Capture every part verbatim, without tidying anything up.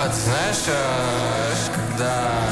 А ты знаешь, э, когда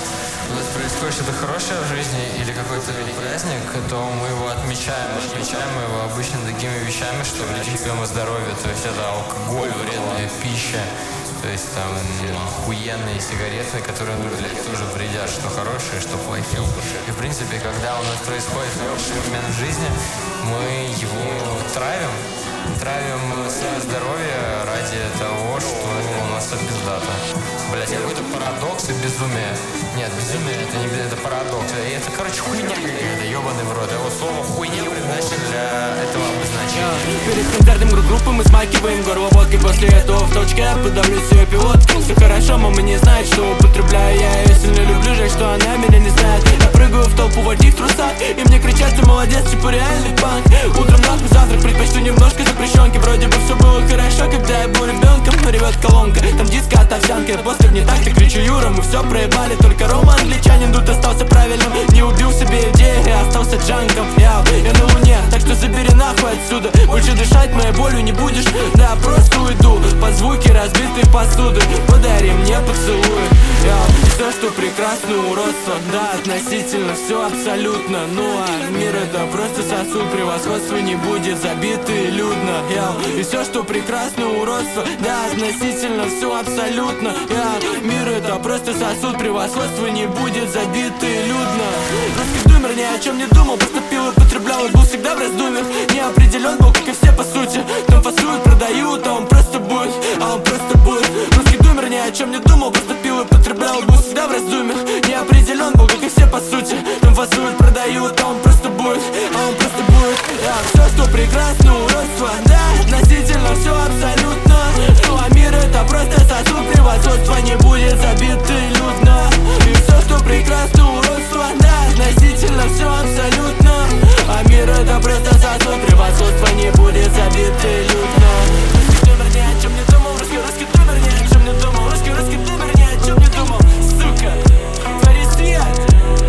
у нас происходит что-то хорошее в жизни или какой-то праздник, то мы его отмечаем. Отмечаем мы его обычно такими вещами, что пьем о здоровье. То есть это алкоголь, вредная пища. То есть там охуенные сигареты, которые тоже вредят, что хорошие, что плохие. И в принципе, когда у нас происходит хороший момент в жизни, мы его травим. Травим свое здоровье ради того, что у нас это пиздато. Блять, какой-то парадокс и безумие. Нет, безумие это не это парадокс. Это, короче, хуйня какая-то, ебаный в рот. А вот слово хуйня предназначено для этого обозначения. Перед концертом группы мы смакиваем горло водки. После этого в точке я подавлю себе пилотки. Все хорошо, мама не знает, что употребляю я ее сильно люблю, жаль, что она меня не знает. Я прыгаю в толпу в одних трусах, и мне кричат, ты молодец, типа реальный панк. Утром нахуй завтрак, предпочту немножко запрещенки. Вроде бы все было хорошо, когда я был ребенком, но ревет колонка. Там диско от овсянки, после не так, ты кричу, Юра, мы все проебали. Только Рома англичанин тут остался правильным. Не убил себе идею, я остался джанком. Я, я на луне, так что забери нахуй отсюда. Больше дышать моей болью не будешь, да, просто уйду. Под звуки разбитой посуды подари мне поцелуй. Я, и все, что прекрасно, уродство, да, относительно все абсолютно. Ну а мир это просто сосуд, превосходства не будет, забито и людно. Я, и все, что прекрасно, уродство, да, относительно все абсолютно. Я, мир это просто сосуд, превосходства не будет, забито и людно. Русский думер ни о чем не думал, просто пил и потреблял и был всегда в раздумьях. Не определен был, как и все по сути. Там фасуют, продают, а он просто будет, а он просто будет. Русский думер ни о чем не думал, просто пил и потреблял и был всегда в раздумьях. Не определен был, как и все по сути. Там фасуют, продают, а он просто будет, а он просто будет. Я, все, что прекрасно, уродство, да, относительно все абсолютно. Ну а мир это просто сосуд, превосходства не будет, забито и людно. И все, что прекрасно, уродство, да, относительно все абсолютно. А мир это просто сосуд, превосходства не будет, забито и людно. Русский думер ни о чем не думал, русский, русский думер ни о чем не думал, русский, русский думер ни о чем не думал, сука, твори свет.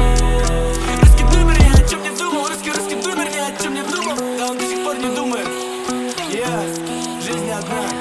Русский думер ни о чем не думал, русский, русский думер ни о чем не думал, да он до сих пор не думает. Yeah, жизнь одна.